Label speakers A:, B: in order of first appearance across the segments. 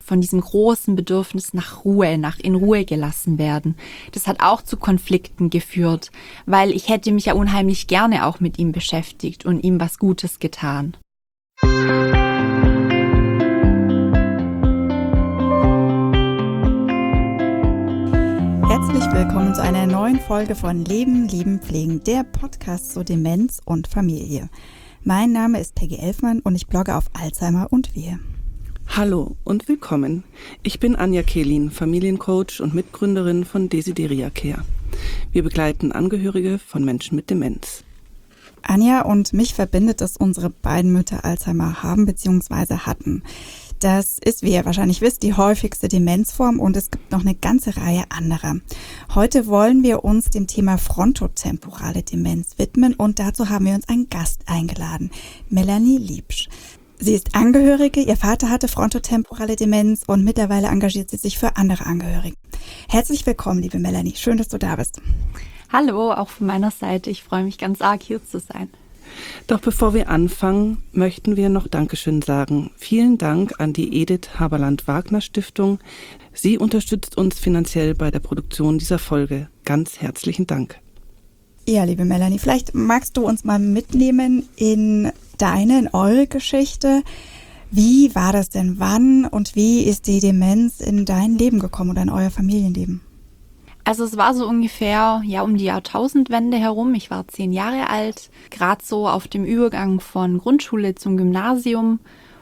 A: von diesem großen Bedürfnis nach Ruhe, nach in Ruhe gelassen werden. Das hat auch zu Konflikten geführt, weil ich hätte mich ja unheimlich gerne auch mit ihm beschäftigt und ihm was Gutes getan.
B: Herzlich willkommen zu einer neuen Folge von Leben, Lieben, Pflegen, der Podcast zu Demenz und Familie. Mein Name ist Peggy Elfmann und ich blogge auf Alzheimer und wir.
C: Hallo und willkommen. Ich bin Anja Kehlin, Familiencoach und Mitgründerin von Desideria Care. Wir begleiten Angehörige von Menschen mit Demenz.
B: Anja und mich verbindet, dass unsere beiden Mütter Alzheimer haben bzw. hatten. Das ist, wie ihr wahrscheinlich wisst, die häufigste Demenzform und es gibt noch eine ganze Reihe anderer. Heute wollen wir uns dem Thema frontotemporale Demenz widmen und dazu haben wir uns einen Gast eingeladen, Melanie Liebsch. Sie ist Angehörige, ihr Vater hatte frontotemporale Demenz und mittlerweile engagiert sie sich für andere Angehörige. Herzlich willkommen, liebe Melanie, schön, dass du da bist.
A: Hallo, auch von meiner Seite, ich freue mich ganz arg, hier zu sein.
C: Doch bevor wir anfangen, möchten wir noch Dankeschön sagen. Vielen Dank an die Edith Haberland-Wagner-Stiftung. Sie unterstützt uns finanziell bei der Produktion dieser Folge. Ganz herzlichen Dank.
B: Ja, liebe Melanie, vielleicht magst du uns mal mitnehmen in eure Geschichte. Wie war das denn? Wann und wie ist die Demenz in dein Leben gekommen oder in euer Familienleben?
A: Also es war so ungefähr um die Jahrtausendwende herum. Ich war 10 Jahre alt, gerade so auf dem Übergang von Grundschule zum Gymnasium.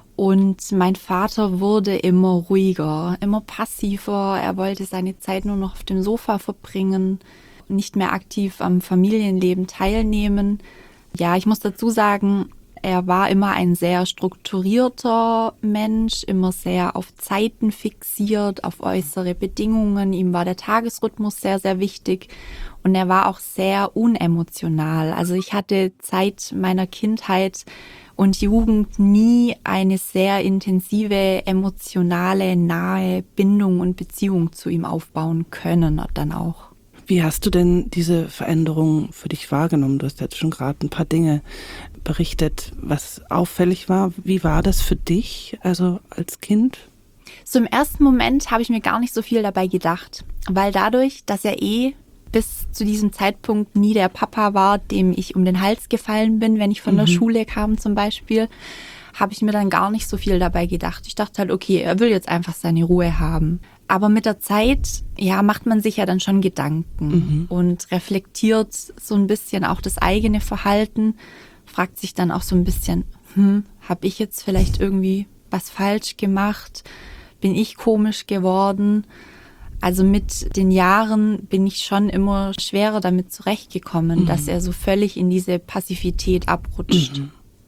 A: Und mein Vater wurde immer ruhiger, immer passiver. Er wollte seine Zeit nur noch auf dem Sofa verbringen, nicht mehr aktiv am Familienleben teilnehmen. Ja, ich muss dazu sagen, er war immer ein sehr strukturierter Mensch, immer sehr auf Zeiten fixiert, auf äußere Bedingungen. Ihm war der Tagesrhythmus sehr, sehr wichtig und er war auch sehr unemotional. Also ich hatte seit meiner Kindheit und Jugend nie eine sehr intensive, emotionale, nahe Bindung und Beziehung zu ihm aufbauen können dann auch.
C: Wie hast du denn diese Veränderung für dich wahrgenommen? Du hast jetzt schon gerade ein paar Dinge berichtet, was auffällig war. Wie war das für dich, also als Kind?
A: So im ersten Moment habe ich mir gar nicht so viel dabei gedacht, weil dadurch, dass er bis zu diesem Zeitpunkt nie der Papa war, dem ich um den Hals gefallen bin, wenn ich von der Schule kam zum Beispiel, habe ich mir dann gar nicht so viel dabei gedacht. Ich dachte halt, okay, er will jetzt einfach seine Ruhe haben. Aber mit der Zeit, macht man sich ja dann schon Gedanken und reflektiert so ein bisschen auch das eigene Verhalten, fragt sich dann auch so ein bisschen, habe ich jetzt vielleicht irgendwie was falsch gemacht? Bin ich komisch geworden? Also mit den Jahren bin ich schon immer schwerer damit zurechtgekommen, dass er so völlig in diese Passivität abrutscht.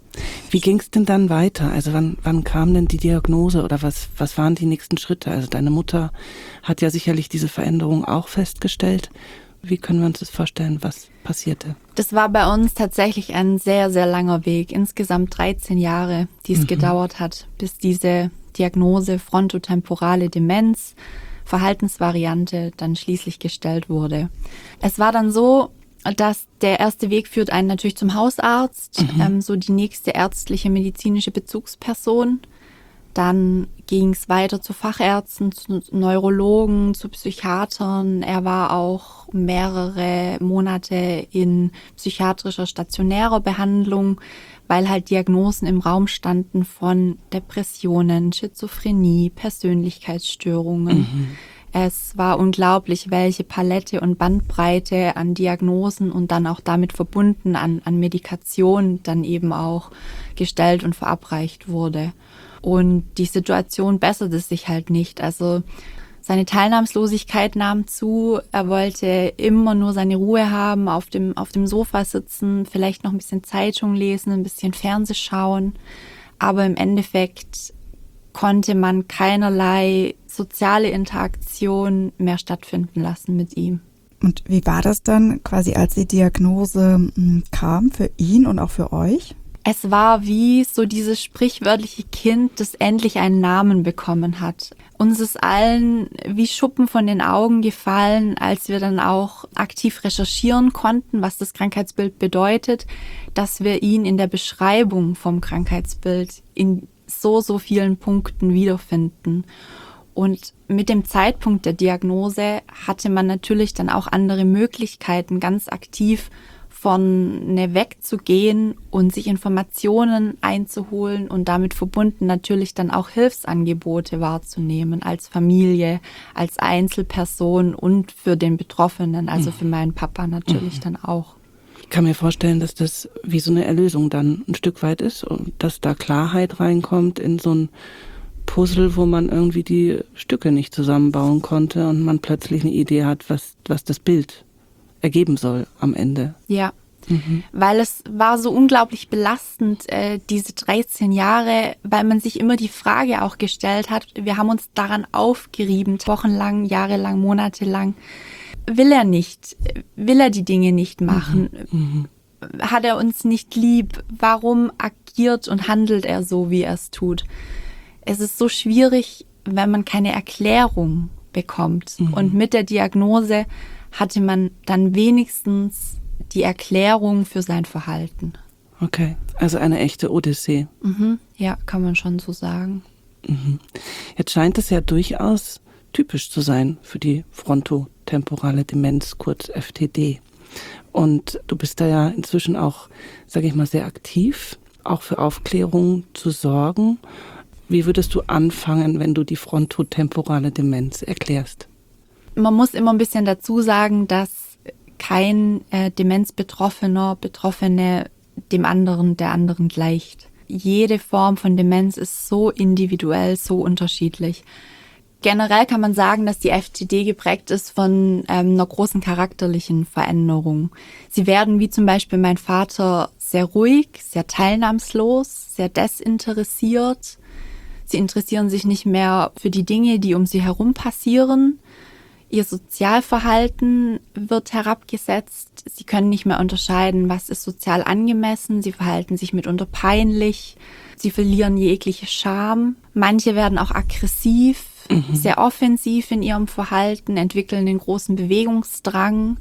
C: Wie ging es denn dann weiter? Also wann kam denn die Diagnose oder was waren die nächsten Schritte? Also deine Mutter hat ja sicherlich diese Veränderung auch festgestellt. Wie können wir uns das vorstellen, was passierte?
A: Das war bei uns tatsächlich ein sehr, sehr langer Weg. Insgesamt 13 Jahre, die es gedauert hat, bis diese Diagnose frontotemporale Demenz, Verhaltensvariante, dann schließlich gestellt wurde. Es war dann so, dass der erste Weg führt einen natürlich zum Hausarzt, so die nächste ärztliche medizinische Bezugsperson. Dann ging es weiter zu Fachärzten, zu Neurologen, zu Psychiatern. Er war auch mehrere Monate in psychiatrischer stationärer Behandlung, weil halt Diagnosen im Raum standen von Depressionen, Schizophrenie, Persönlichkeitsstörungen. Es war unglaublich, welche Palette und Bandbreite an Diagnosen und dann auch damit verbunden an Medikation dann eben auch gestellt und verabreicht wurde. Und die Situation besserte sich halt nicht. Also seine Teilnahmslosigkeit nahm zu. Er wollte immer nur seine Ruhe haben, auf dem Sofa sitzen, vielleicht noch ein bisschen Zeitung lesen, ein bisschen Fernseh schauen. Aber im Endeffekt konnte man keinerlei soziale Interaktion mehr stattfinden lassen mit ihm.
B: Und wie war das dann quasi, als die Diagnose kam für ihn und auch für euch?
A: Es war wie so dieses sprichwörtliche Kind, das endlich einen Namen bekommen hat. Uns ist allen wie Schuppen von den Augen gefallen, als wir dann auch aktiv recherchieren konnten, was das Krankheitsbild bedeutet, dass wir ihn in der Beschreibung vom Krankheitsbild in so vielen Punkten wiederfinden. Und mit dem Zeitpunkt der Diagnose hatte man natürlich dann auch andere Möglichkeiten, ganz aktiv von wegzugehen und sich Informationen einzuholen und damit verbunden natürlich dann auch Hilfsangebote wahrzunehmen als Familie, als Einzelperson und für den Betroffenen, also für meinen Papa natürlich dann auch.
C: Ich kann mir vorstellen, dass das wie so eine Erlösung dann ein Stück weit ist und dass da Klarheit reinkommt in so ein Puzzle, wo man irgendwie die Stücke nicht zusammenbauen konnte und man plötzlich eine Idee hat, was das Bild ergeben soll am Ende.
A: Ja, weil es war so unglaublich belastend, diese 13 Jahre, weil man sich immer die Frage auch gestellt hat, wir haben uns daran aufgerieben, wochenlang, jahrelang, monatelang, will er nicht, will er die Dinge nicht machen, hat er uns nicht lieb, warum agiert und handelt er so, wie er es tut. Es ist so schwierig, wenn man keine Erklärung bekommt. Und mit der Diagnose hatte man dann wenigstens die Erklärung für sein Verhalten.
C: Okay, also eine echte Odyssee.
A: Ja, kann man schon so sagen.
C: Jetzt scheint es ja durchaus typisch zu sein für die frontotemporale Demenz, kurz FTD. Und du bist da ja inzwischen auch, sage ich mal, sehr aktiv, auch für Aufklärung zu sorgen. Wie würdest du anfangen, wenn du die frontotemporale Demenz erklärst?
A: Man muss immer ein bisschen dazu sagen, dass kein Demenzbetroffener, Betroffene der anderen gleicht. Jede Form von Demenz ist so individuell, so unterschiedlich. Generell kann man sagen, dass die FTD geprägt ist von einer großen charakterlichen Veränderung. Sie werden, wie zum Beispiel mein Vater, sehr ruhig, sehr teilnahmslos, sehr desinteressiert. Sie interessieren sich nicht mehr für die Dinge, die um sie herum passieren. Ihr Sozialverhalten wird herabgesetzt. Sie können nicht mehr unterscheiden, was ist sozial angemessen. Sie verhalten sich mitunter peinlich. Sie verlieren jegliche Scham. Manche werden auch aggressiv, sehr offensiv in ihrem Verhalten, entwickeln den großen Bewegungsdrang.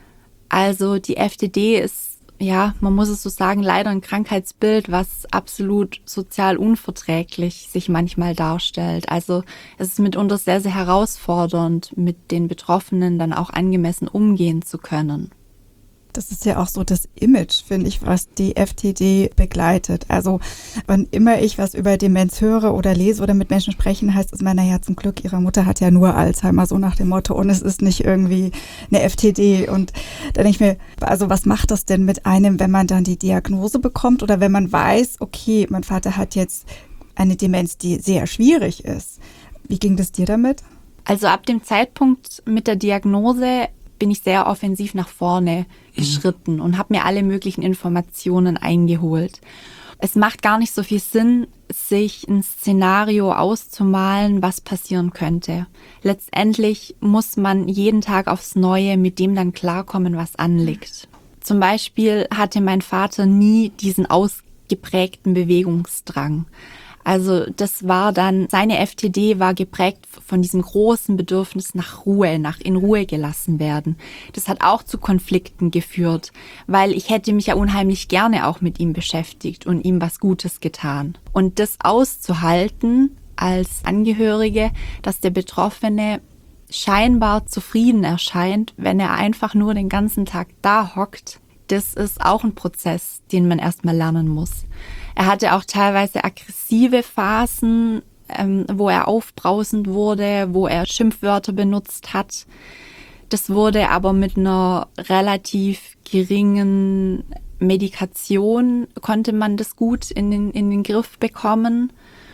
A: Also die FTD ist, ja, man muss es so sagen, leider ein Krankheitsbild, was absolut sozial unverträglich sich manchmal darstellt. Also es ist mitunter sehr, sehr herausfordernd, mit den Betroffenen dann auch angemessen umgehen zu können.
B: Das ist ja auch so das Image, finde ich, was die FTD begleitet. Also wann immer ich was über Demenz höre oder lese oder mit Menschen sprechen, heißt es mir, naja, zum Glück, ihre Mutter hat ja nur Alzheimer, so nach dem Motto, und es ist nicht irgendwie eine FTD. Und dann denke ich mir, also was macht das denn mit einem, wenn man dann die Diagnose bekommt oder wenn man weiß, okay, mein Vater hat jetzt eine Demenz, die sehr schwierig ist. Wie ging das dir damit?
A: Also ab dem Zeitpunkt mit der Diagnose bin ich sehr offensiv nach vorne geschritten und habe mir alle möglichen Informationen eingeholt. Es macht gar nicht so viel Sinn, sich ein Szenario auszumalen, was passieren könnte. Letztendlich muss man jeden Tag aufs Neue mit dem dann klarkommen, was anliegt. Zum Beispiel hatte mein Vater nie diesen ausgeprägten Bewegungsdrang. Also das war dann, seine FTD war geprägt von diesem großen Bedürfnis nach Ruhe, nach in Ruhe gelassen werden. Das hat auch zu Konflikten geführt, weil ich hätte mich ja unheimlich gerne auch mit ihm beschäftigt und ihm was Gutes getan. Und das auszuhalten als Angehörige, dass der Betroffene scheinbar zufrieden erscheint, wenn er einfach nur den ganzen Tag da hockt, das ist auch ein Prozess, den man erstmal lernen muss. Er hatte auch teilweise aggressive Phasen, wo er aufbrausend wurde, wo er Schimpfwörter benutzt hat. Das wurde aber mit einer relativ geringen Medikation, konnte man das gut in den Griff bekommen.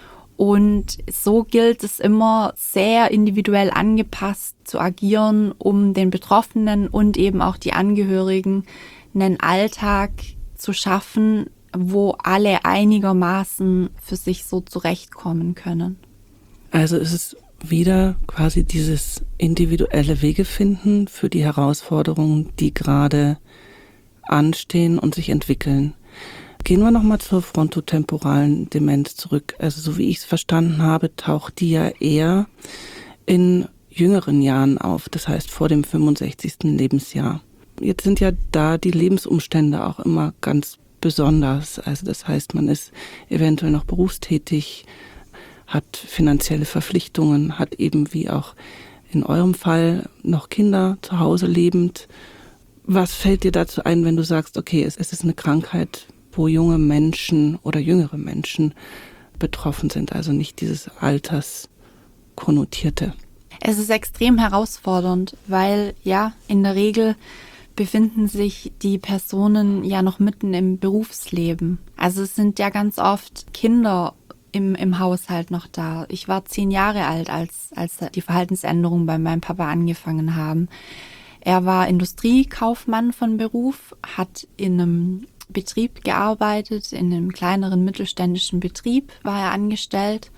A: Und so gilt es immer, sehr individuell angepasst zu agieren, um den Betroffenen und eben auch die Angehörigen einen Alltag zu schaffen, wo alle einigermaßen für sich so zurechtkommen können.
C: Also ist es wieder quasi dieses individuelle Wegefinden für die Herausforderungen, die gerade anstehen und sich entwickeln. Gehen wir nochmal zur frontotemporalen Demenz zurück. Also so wie ich es verstanden habe, taucht die ja eher in jüngeren Jahren auf, das heißt vor dem 65. Lebensjahr. Jetzt sind ja da die Lebensumstände auch immer ganz besonders. Also das heißt, man ist eventuell noch berufstätig, hat finanzielle Verpflichtungen, hat eben wie auch in eurem Fall noch Kinder zu Hause lebend. Was fällt dir dazu ein, wenn du sagst, okay, es ist eine Krankheit, wo junge Menschen oder jüngere Menschen betroffen sind, also nicht dieses Alterskonnotierte?
A: Es ist extrem herausfordernd, weil ja, in der Regel befinden sich die Personen ja noch mitten im Berufsleben. Also es sind ja ganz oft Kinder im Haushalt noch da. Ich war 10 Jahre alt, als die Verhaltensänderungen bei meinem Papa angefangen haben. Er war Industriekaufmann von Beruf, hat in einem Betrieb gearbeitet, in einem kleineren mittelständischen Betrieb war er angestellt.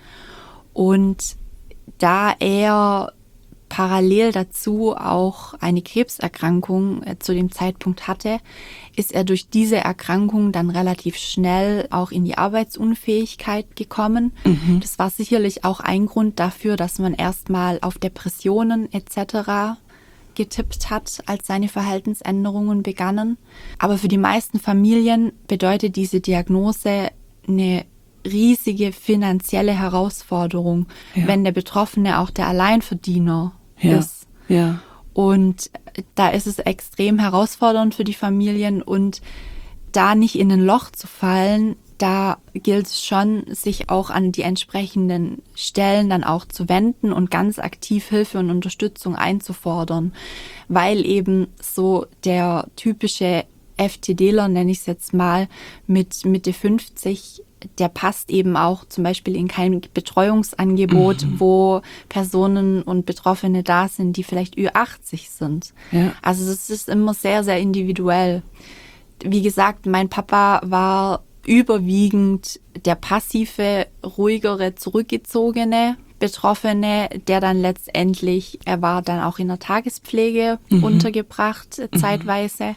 A: Und da er parallel dazu auch eine Krebserkrankung zu dem Zeitpunkt hatte, ist er durch diese Erkrankung dann relativ schnell auch in die Arbeitsunfähigkeit gekommen. Mhm. Das war sicherlich auch ein Grund dafür, dass man erstmal auf Depressionen etc. getippt hat, als seine Verhaltensänderungen begannen. Aber für die meisten Familien bedeutet diese Diagnose eine riesige finanzielle Herausforderung, wenn der Betroffene auch der Alleinverdiener ist. Ja. Und da ist es extrem herausfordernd für die Familien und da nicht in ein Loch zu fallen, da gilt es schon, sich auch an die entsprechenden Stellen dann auch zu wenden und ganz aktiv Hilfe und Unterstützung einzufordern, weil eben so der typische FTDler, nenne ich es jetzt mal, mit Mitte 50, der passt eben auch zum Beispiel in kein Betreuungsangebot, wo Personen und Betroffene da sind, die vielleicht Ü80 sind. Ja. Also das ist immer sehr, sehr individuell. Wie gesagt, mein Papa war überwiegend der passive, ruhigere, zurückgezogene Betroffene, der dann letztendlich, er war dann auch in der Tagespflege untergebracht, zeitweise.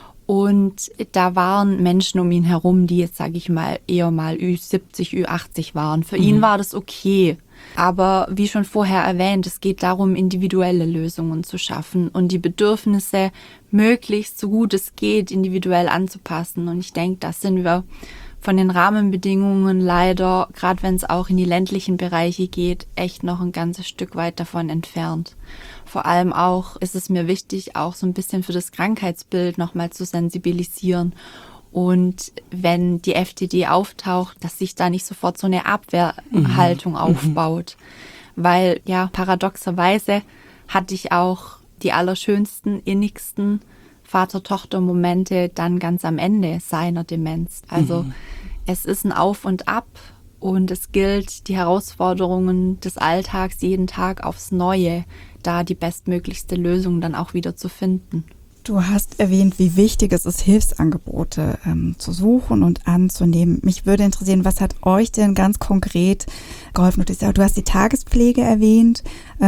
A: Und da waren Menschen um ihn herum, die jetzt, sage ich mal, eher mal Ü70, Ü80 waren. Für ihn war das okay. Aber wie schon vorher erwähnt, es geht darum, individuelle Lösungen zu schaffen und die Bedürfnisse möglichst so gut es geht individuell anzupassen. Und ich denke, da sind wir von den Rahmenbedingungen leider, gerade wenn es auch in die ländlichen Bereiche geht, echt noch ein ganzes Stück weit davon entfernt. Vor allem auch ist es mir wichtig, auch so ein bisschen für das Krankheitsbild nochmal zu sensibilisieren. Und wenn die FTD auftaucht, dass sich da nicht sofort so eine Abwehrhaltung aufbaut. Weil ja, paradoxerweise hatte ich auch die allerschönsten, innigsten Vater-Tochter-Momente dann ganz am Ende seiner Demenz. Also es ist ein Auf und Ab und es gilt, die Herausforderungen des Alltags jeden Tag aufs Neue, da die bestmöglichste Lösung dann auch wieder zu finden.
B: Du hast erwähnt, wie wichtig es ist, Hilfsangebote zu suchen und anzunehmen. Mich würde interessieren, was hat euch denn ganz konkret geholfen? Du hast die Tagespflege erwähnt.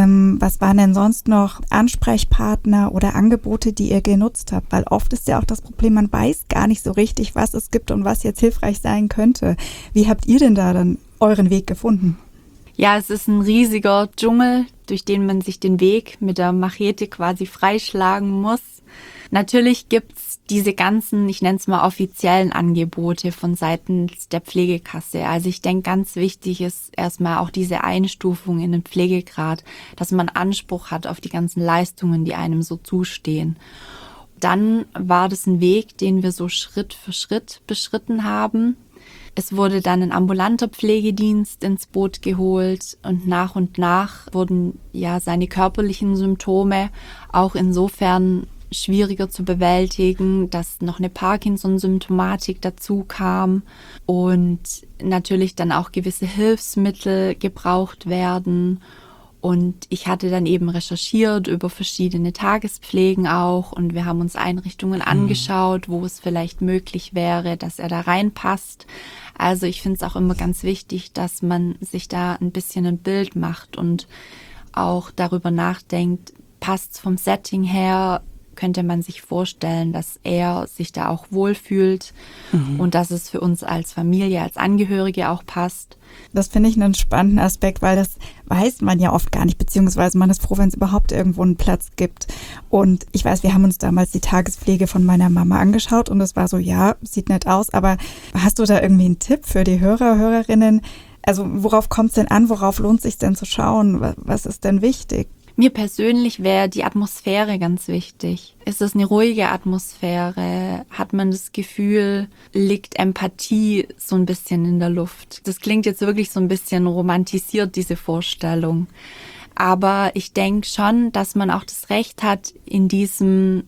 B: Was waren denn sonst noch Ansprechpartner oder Angebote, die ihr genutzt habt? Weil oft ist ja auch das Problem, man weiß gar nicht so richtig, was es gibt und was jetzt hilfreich sein könnte. Wie habt ihr denn da dann euren Weg gefunden?
A: Ja, es ist ein riesiger Dschungel, durch den man sich den Weg mit der Machete quasi freischlagen muss. Natürlich gibt's diese ganzen, ich nenne es mal offiziellen Angebote von seitens der Pflegekasse. Also ich denke, ganz wichtig ist erstmal auch diese Einstufung in den Pflegegrad, dass man Anspruch hat auf die ganzen Leistungen, die einem so zustehen. Dann war das ein Weg, den wir so Schritt für Schritt beschritten haben. Es wurde dann ein ambulanter Pflegedienst ins Boot geholt und nach wurden ja seine körperlichen Symptome auch insofern schwieriger zu bewältigen, dass noch eine Parkinson-Symptomatik dazu kam und natürlich dann auch gewisse Hilfsmittel gebraucht werden. Und ich hatte dann eben recherchiert über verschiedene Tagespflegen auch und wir haben uns Einrichtungen angeschaut, wo es vielleicht möglich wäre, dass er da reinpasst. Also ich finde es auch immer ganz wichtig, dass man sich da ein bisschen ein Bild macht und auch darüber nachdenkt, passt es vom Setting her, könnte man sich vorstellen, dass er sich da auch wohlfühlt und dass es für uns als Familie, als Angehörige auch passt.
B: Das finde ich einen spannenden Aspekt, weil das weiß man ja oft gar nicht, beziehungsweise man ist froh, wenn es überhaupt irgendwo einen Platz gibt. Und ich weiß, wir haben uns damals die Tagespflege von meiner Mama angeschaut und es war so, ja, sieht nett aus, aber hast du da irgendwie einen Tipp für die Hörerinnen, Also worauf kommt es denn an? Worauf lohnt es sich denn zu schauen? Was ist denn wichtig?
A: Mir persönlich wäre die Atmosphäre ganz wichtig. Ist es eine ruhige Atmosphäre? Hat man das Gefühl, liegt Empathie so ein bisschen in der Luft? Das klingt jetzt wirklich so ein bisschen romantisiert, diese Vorstellung. Aber ich denke schon, dass man auch das Recht hat, in diesem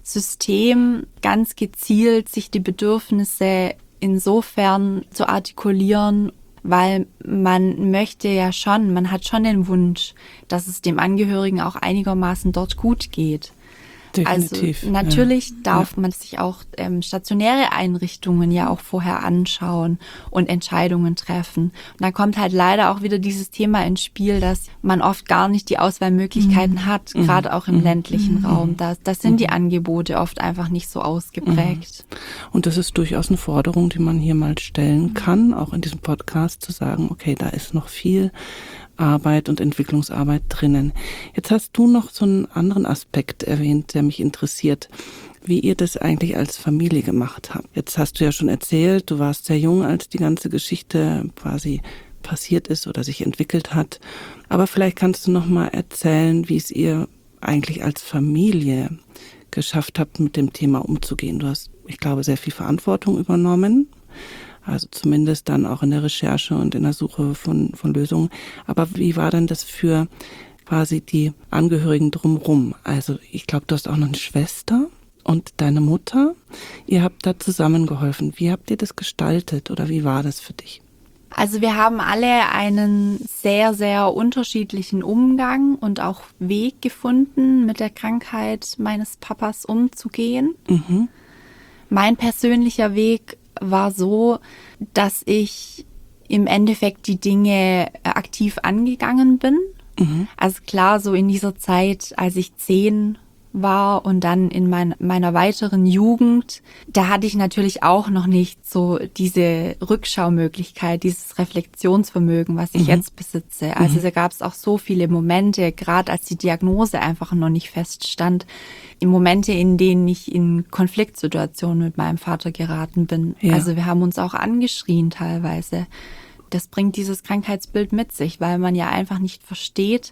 A: System ganz gezielt sich die Bedürfnisse insofern zu artikulieren, weil man möchte ja schon, man hat schon den Wunsch, dass es dem Angehörigen auch einigermaßen dort gut geht.
C: Definitiv.
A: Also natürlich darf man sich auch stationäre Einrichtungen ja auch vorher anschauen und Entscheidungen treffen. Und da kommt halt leider auch wieder dieses Thema ins Spiel, dass man oft gar nicht die Auswahlmöglichkeiten hat, gerade auch im ländlichen Raum. Da sind die Angebote oft einfach nicht so ausgeprägt.
C: Und das ist durchaus eine Forderung, die man hier mal stellen kann, auch in diesem Podcast zu sagen, okay, da ist noch viel Arbeit und Entwicklungsarbeit drinnen. Jetzt hast du noch so einen anderen Aspekt erwähnt, der mich interessiert, wie ihr das eigentlich als Familie gemacht habt. Jetzt hast du ja schon erzählt, du warst sehr jung, als die ganze Geschichte quasi passiert ist oder sich entwickelt hat. Aber vielleicht kannst du noch mal erzählen, wie es ihr eigentlich als Familie geschafft habt, mit dem Thema umzugehen. Du hast, ich glaube, sehr viel Verantwortung übernommen. Also zumindest dann auch in der Recherche und in der Suche von Lösungen. Aber wie war denn das für quasi die Angehörigen drumherum? Also ich glaube, du hast auch noch eine Schwester und deine Mutter. Ihr habt da zusammengeholfen. Wie habt ihr das gestaltet oder wie war das für dich?
A: Also wir haben alle einen sehr, sehr unterschiedlichen Umgang und auch Weg gefunden, mit der Krankheit meines Papas umzugehen.
C: Mhm.
A: Mein persönlicher Weg war so, dass ich im Endeffekt die Dinge aktiv angegangen bin.
C: Mhm.
A: Also klar, so in dieser Zeit, als ich 10 war und dann in meiner weiteren Jugend, da hatte ich natürlich auch noch nicht so diese Rückschaumöglichkeit, dieses Reflexionsvermögen, was ich jetzt besitze. Also da gab es auch so viele Momente, gerade als die Diagnose einfach noch nicht feststand, Momente, in denen ich in Konfliktsituationen mit meinem Vater geraten bin.
C: Ja.
A: Also wir haben uns auch angeschrien teilweise. Das bringt dieses Krankheitsbild mit sich, weil man ja einfach nicht versteht,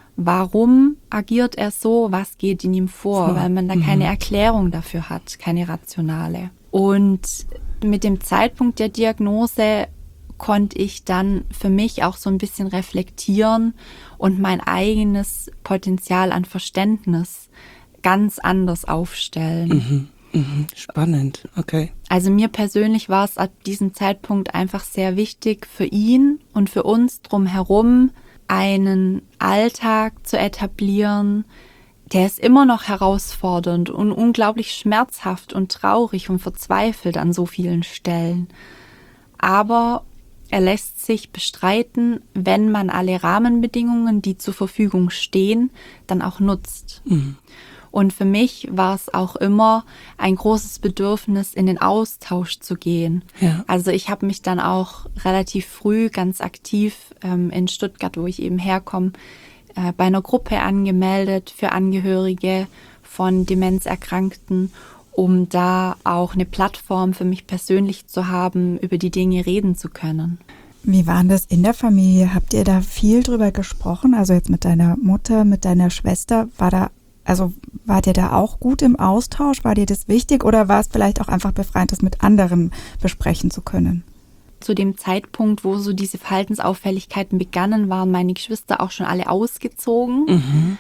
A: warum agiert er so, was geht in ihm vor, weil man da keine Erklärung dafür hat, keine rationale. Und mit dem Zeitpunkt der Diagnose konnte ich dann für mich auch so ein bisschen reflektieren und mein eigenes Potenzial an Verständnis ganz anders aufstellen.
C: Spannend, okay.
A: Also mir persönlich war es ab diesem Zeitpunkt einfach sehr wichtig für ihn und für uns drumherum, einen Alltag zu etablieren, der ist immer noch herausfordernd und unglaublich schmerzhaft und traurig und verzweifelt an so vielen Stellen. Aber er lässt sich bestreiten, wenn man alle Rahmenbedingungen, die zur Verfügung stehen, dann auch nutzt. Und für mich war es auch immer ein großes Bedürfnis, in den Austausch zu gehen.
C: Ja.
A: Also ich habe mich dann auch relativ früh ganz aktiv in Stuttgart, wo ich eben herkomme, bei einer Gruppe angemeldet für Angehörige von Demenzerkrankten, um da auch eine Plattform für mich persönlich zu haben, über die Dinge reden zu können.
B: Wie war das in der Familie? Habt ihr da viel drüber gesprochen? Also jetzt mit deiner Mutter, mit deiner Schwester, wart ihr da auch gut im Austausch? War dir das wichtig oder war es vielleicht auch einfach befreiend, das mit anderen besprechen zu können?
A: Zu dem Zeitpunkt, wo so diese Verhaltensauffälligkeiten begannen, waren meine Geschwister auch schon alle ausgezogen,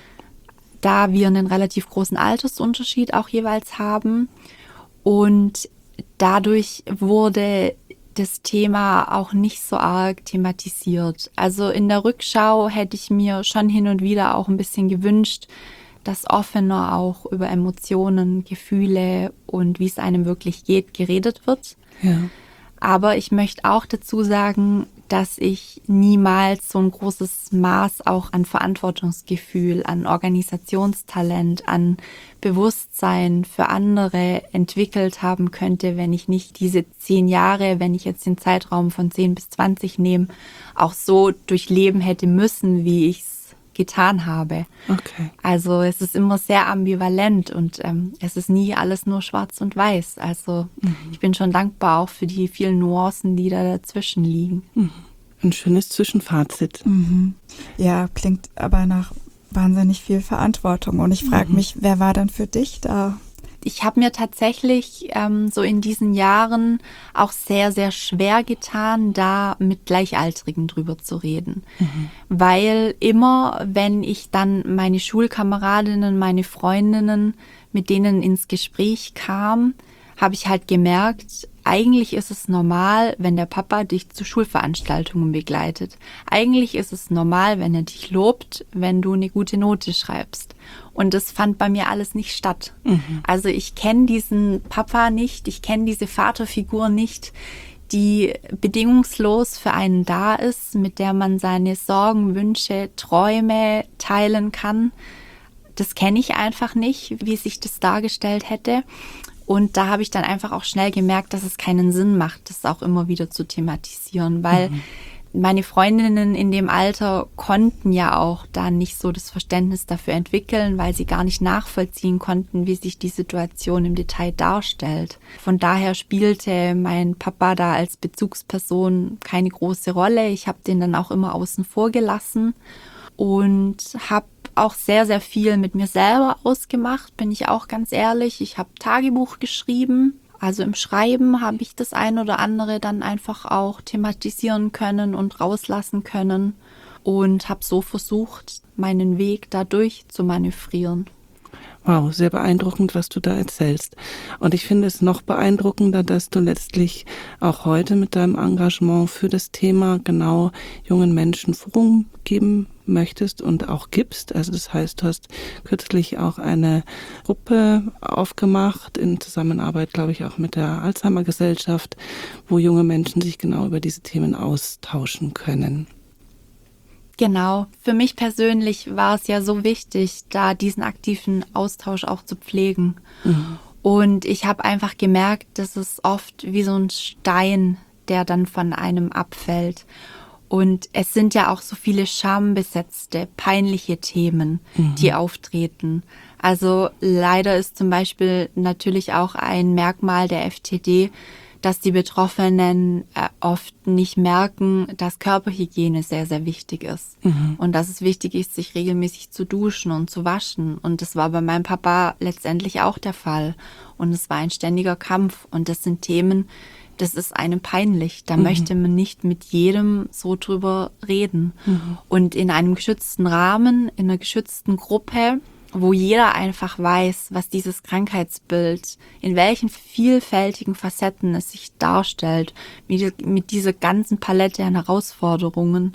A: da wir einen relativ großen Altersunterschied auch jeweils haben. Und dadurch wurde das Thema auch nicht so arg thematisiert. Also in der Rückschau hätte ich mir schon hin und wieder auch ein bisschen gewünscht, dass offener auch über Emotionen, Gefühle und wie es einem wirklich geht, geredet wird.
C: Ja.
A: Aber ich möchte auch dazu sagen, dass ich niemals so ein großes Maß auch an Verantwortungsgefühl, an Organisationstalent, an Bewusstsein für andere entwickelt haben könnte, wenn ich nicht diese 10 Jahre, wenn ich jetzt den Zeitraum von 10 bis 20 nehme, auch so durchleben hätte müssen, wie ich es getan habe.
C: Okay.
A: Also es ist immer sehr ambivalent und es ist nie alles nur schwarz und weiß. Also ich bin schon dankbar auch für die vielen Nuancen, die da dazwischen liegen.
C: Ein schönes Zwischenfazit.
B: Ja, klingt aber nach wahnsinnig viel Verantwortung. Und ich frage mich, wer war dann für dich da?
A: Ich habe mir tatsächlich so in diesen Jahren auch sehr, sehr schwer getan, da mit Gleichaltrigen drüber zu reden. Weil immer, wenn ich dann meine Schulkameradinnen, meine Freundinnen, mit denen ins Gespräch kam, habe ich halt gemerkt, eigentlich ist es normal, wenn der Papa dich zu Schulveranstaltungen begleitet. Eigentlich ist es normal, wenn er dich lobt, wenn du eine gute Note schreibst. Und das fand bei mir alles nicht statt. Also ich kenne diesen Papa nicht, ich kenne diese Vaterfigur nicht, die bedingungslos für einen da ist, mit der man seine Sorgen, Wünsche, Träume teilen kann. Das kenne ich einfach nicht, wie sich das dargestellt hätte. Und da habe ich dann einfach auch schnell gemerkt, dass es keinen Sinn macht, das auch immer wieder zu thematisieren, weil meine Freundinnen in dem Alter konnten ja auch da nicht so das Verständnis dafür entwickeln, weil sie gar nicht nachvollziehen konnten, wie sich die Situation im Detail darstellt. Von daher spielte mein Papa da als Bezugsperson keine große Rolle. Ich habe den dann auch immer außen vor gelassen und habe auch sehr, sehr viel mit mir selber ausgemacht, bin ich auch ganz ehrlich. Ich habe Tagebuch geschrieben. Also im Schreiben habe ich das ein oder andere dann einfach auch thematisieren können und rauslassen können und habe so versucht, meinen Weg dadurch zu manövrieren.
C: Wow, sehr beeindruckend, was du da erzählst. Und ich finde es noch beeindruckender, dass du letztlich auch heute mit deinem Engagement für das Thema genau jungen Menschen Forum geben möchtest und auch gibst. Also das heißt, du hast kürzlich auch eine Gruppe aufgemacht, in Zusammenarbeit, glaube ich, auch mit der Alzheimer-Gesellschaft, wo junge Menschen sich genau über diese Themen austauschen können.
A: Genau, für mich persönlich war es ja so wichtig, da diesen aktiven Austausch auch zu pflegen. Und ich habe einfach gemerkt, dass es oft wie so ein Stein, der dann von einem abfällt. Und es sind ja auch so viele schambesetzte, peinliche Themen, die auftreten. Also leider ist zum Beispiel natürlich auch ein Merkmal der FTD, dass die Betroffenen oft nicht merken, dass Körperhygiene sehr, sehr wichtig ist. Und dass es wichtig ist, sich regelmäßig zu duschen und zu waschen. Und das war bei meinem Papa letztendlich auch der Fall. Und es war ein ständiger Kampf. Und das sind Themen, das ist einem peinlich. Da möchte man nicht mit jedem so drüber reden. Und in einem geschützten Rahmen, in einer geschützten Gruppe, wo jeder einfach weiß, was dieses Krankheitsbild, in welchen vielfältigen Facetten es sich darstellt, mit dieser ganzen Palette an Herausforderungen,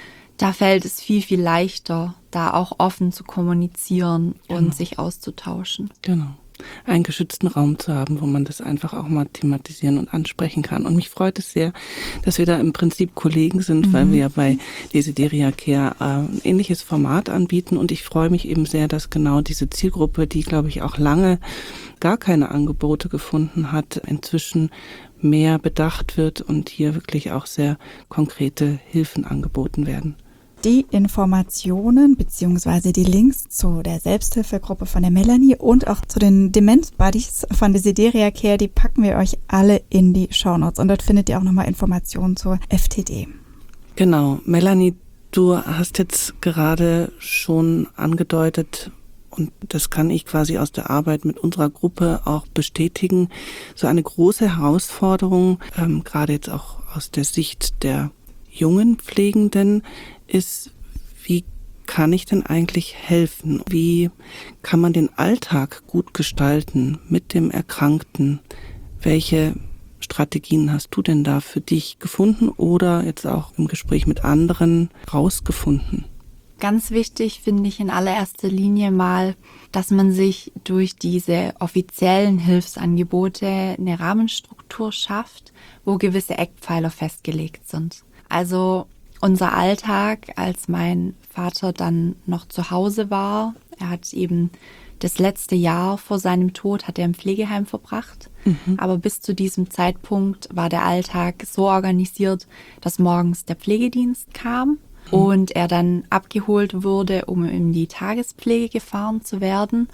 A: da fällt es viel, viel leichter, da auch offen zu kommunizieren und sich auszutauschen.
C: Genau. Einen geschützten Raum zu haben, wo man das einfach auch mal thematisieren und ansprechen kann. Und mich freut es sehr, dass wir da im Prinzip Kollegen sind, weil wir ja bei Desideria Care ein ähnliches Format anbieten. Und ich freue mich eben sehr, dass genau diese Zielgruppe, die, glaube ich, auch lange gar keine Angebote gefunden hat, inzwischen mehr bedacht wird und hier wirklich auch sehr konkrete Hilfen angeboten werden.
B: Die Informationen bzw. die Links zu der Selbsthilfegruppe von der Melanie und auch zu den Demenz-Buddies von Desideria Care, die packen wir euch alle in die Shownotes. Und dort findet ihr auch nochmal Informationen zur FTD.
C: Genau. Melanie, du hast jetzt gerade schon angedeutet, und das kann ich quasi aus der Arbeit mit unserer Gruppe auch bestätigen, so eine große Herausforderung, gerade jetzt auch aus der Sicht der jungen Pflegenden, ist, wie kann ich denn eigentlich helfen? Wie kann man den Alltag gut gestalten mit dem Erkrankten? Welche Strategien hast du denn da für dich gefunden oder jetzt auch im Gespräch mit anderen rausgefunden?
A: Ganz wichtig finde ich in allererster Linie mal, dass man sich durch diese offiziellen Hilfsangebote eine Rahmenstruktur schafft, wo gewisse Eckpfeiler festgelegt sind. Also unser Alltag, als mein Vater dann noch zu Hause war, er hat eben das letzte Jahr vor seinem Tod hat er im Pflegeheim verbracht. Aber bis zu diesem Zeitpunkt war der Alltag so organisiert, dass morgens der Pflegedienst kam und er dann abgeholt wurde, um in die Tagespflege gefahren zu werden.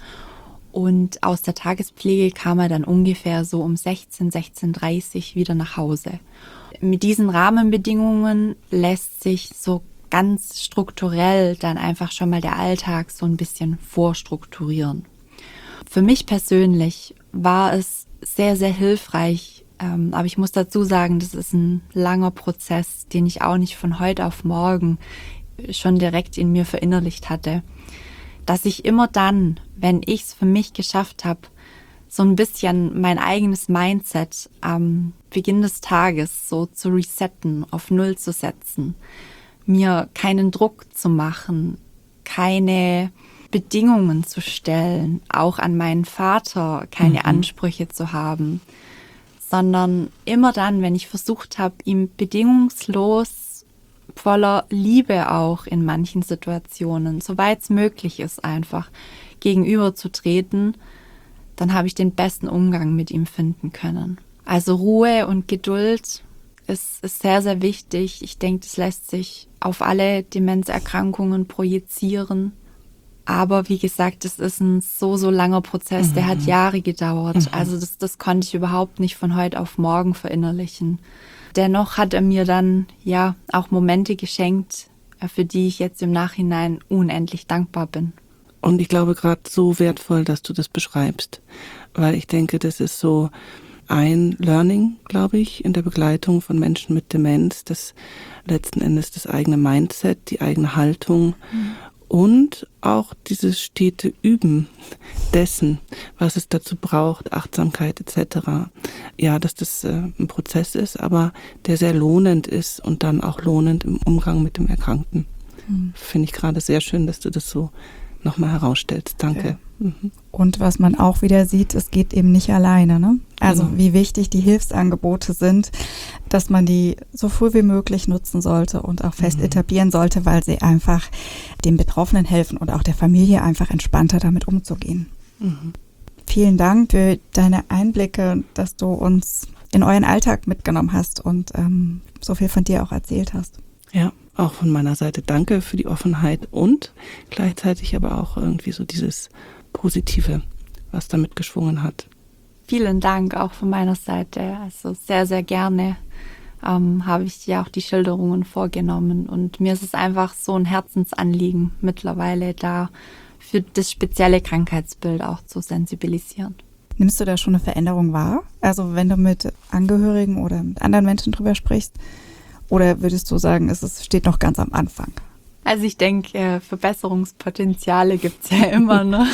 A: Und aus der Tagespflege kam er dann ungefähr so um 16:30 wieder nach Hause. mit diesen Rahmenbedingungen lässt sich so ganz strukturell dann einfach schon mal der Alltag so ein bisschen vorstrukturieren. Für mich persönlich war es sehr, sehr hilfreich, aber ich muss dazu sagen, das ist ein langer Prozess, den ich auch nicht von heute auf morgen schon direkt in mir verinnerlicht hatte, dass ich immer dann, wenn ich es für mich geschafft habe, so ein bisschen mein eigenes Mindset am Beginn des Tages so zu resetten, auf Null zu setzen, mir keinen Druck zu machen, keine Bedingungen zu stellen, auch an meinen Vater keine Ansprüche zu haben, sondern immer dann, wenn ich versucht habe, ihm bedingungslos, voller Liebe auch in manchen Situationen, soweit es möglich ist, einfach gegenüberzutreten, dann habe ich den besten Umgang mit ihm finden können. Also Ruhe und Geduld ist sehr, sehr wichtig. Ich denke, das lässt sich auf alle Demenzerkrankungen projizieren. Aber wie gesagt, das ist ein so langer Prozess, der hat Jahre gedauert. Also das konnte ich überhaupt nicht von heute auf morgen verinnerlichen. Dennoch hat er mir dann ja auch Momente geschenkt, für die ich jetzt im Nachhinein unendlich dankbar bin.
C: Und ich glaube gerade so wertvoll, dass du das beschreibst, weil ich denke, das ist so ein Learning, glaube ich, in der Begleitung von Menschen mit Demenz, das letzten Endes das eigene Mindset, die eigene Haltung und auch dieses stete Üben dessen, was es dazu braucht, Achtsamkeit etc. Ja, dass das ein Prozess ist, aber der sehr lohnend ist und dann auch lohnend im Umgang mit dem Erkrankten. Finde ich gerade sehr schön, dass du das so nochmal herausstellst. Danke.
B: Ja. Und was man auch wieder sieht, es geht eben nicht alleine, ne? Also wie wichtig die Hilfsangebote sind, dass man die so früh wie möglich nutzen sollte und auch fest etablieren sollte, weil sie einfach den Betroffenen helfen und auch der Familie einfach entspannter damit umzugehen. Vielen Dank für deine Einblicke, dass du uns in euren Alltag mitgenommen hast und so viel von dir auch erzählt hast.
C: Ja, auch von meiner Seite danke für die Offenheit und gleichzeitig aber auch irgendwie so dieses Positive, was damit geschwungen hat.
A: Vielen Dank auch von meiner Seite. Also sehr, sehr gerne habe ich dir auch die Schilderungen vorgenommen. Und mir ist es einfach so ein Herzensanliegen mittlerweile, da für das spezielle Krankheitsbild auch zu sensibilisieren.
B: Nimmst du da schon eine Veränderung wahr? Also wenn du mit Angehörigen oder mit anderen Menschen drüber sprichst? Oder würdest du sagen, es steht noch ganz am Anfang?
A: Also ich denke, Verbesserungspotenziale gibt es ja immer, ne?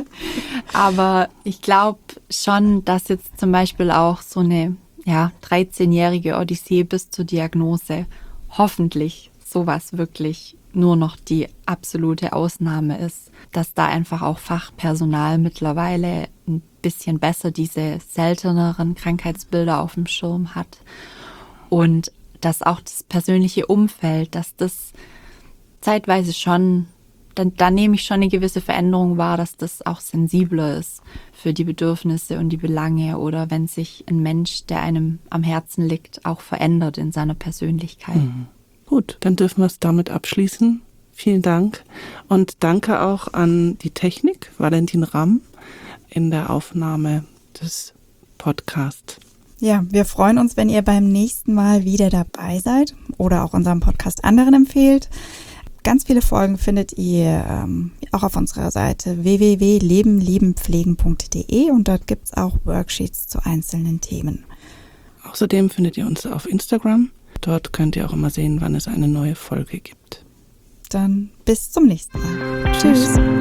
A: Aber ich glaube schon, dass jetzt zum Beispiel auch so eine 13-jährige Odyssee bis zur Diagnose hoffentlich sowas wirklich nur noch die absolute Ausnahme ist. Dass da einfach auch Fachpersonal mittlerweile ein bisschen besser diese selteneren Krankheitsbilder auf dem Schirm hat. Und dass auch das persönliche Umfeld, dass das zeitweise schon, da nehme ich schon eine gewisse Veränderung wahr, dass das auch sensibler ist für die Bedürfnisse und die Belange oder wenn sich ein Mensch, der einem am Herzen liegt, auch verändert in seiner Persönlichkeit.
C: Gut, dann dürfen wir es damit abschließen. Vielen Dank und danke auch an die Technik, Valentin Ramm, in der Aufnahme des Podcasts.
B: Ja, wir freuen uns, wenn ihr beim nächsten Mal wieder dabei seid oder auch unseren Podcast anderen empfehlt. Ganz viele Folgen findet ihr auch auf unserer Seite www.lebenliebenpflegen.de und dort gibt es auch Worksheets zu einzelnen Themen.
C: Außerdem findet ihr uns auf Instagram. Dort könnt ihr auch immer sehen, wann es eine neue Folge gibt.
B: Dann bis zum nächsten Mal.
C: Tschüss.